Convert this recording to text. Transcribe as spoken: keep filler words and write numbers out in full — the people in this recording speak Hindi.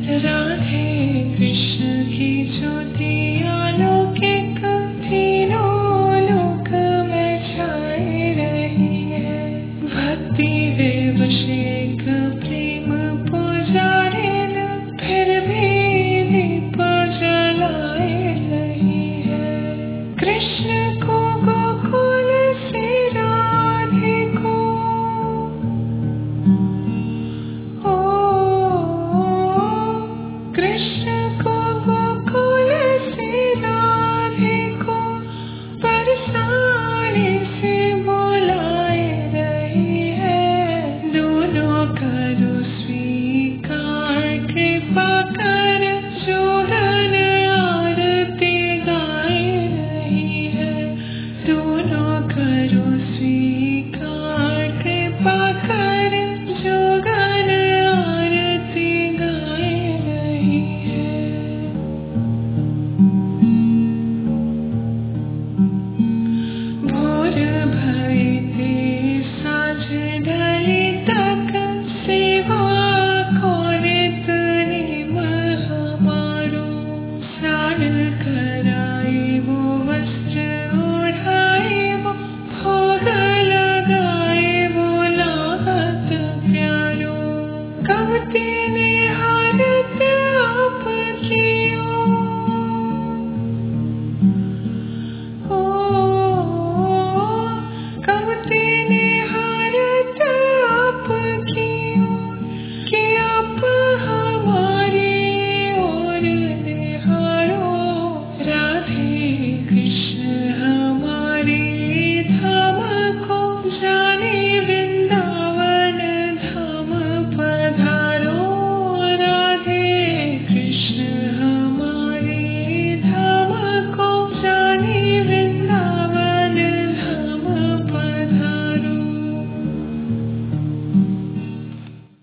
राधे कृष्ण की ज्योतियाँ लौकिक तीनों लोक में छाई रही है। भक्ति विवश एक प्रेम पुजारिन फिर भी दीप जलाए रही है। कृष्ण को गोकुल से राधे को कृष्ण को गोकुल से राधे को बरसाने से बुलाए रही है। दोनों करो स्वीकार कृपा कर जोगन आरती गाए रही है। दोनों करो स्वीकार कृपा कर जोगन आरती गाए रही है। भोर भई ते साँझ ढली तक सेवा कोरित निम हमारो। स्नान कराए वो वस्त्र ओढ़ाए वो भोग लगाए वो लागत प्यारो। कवते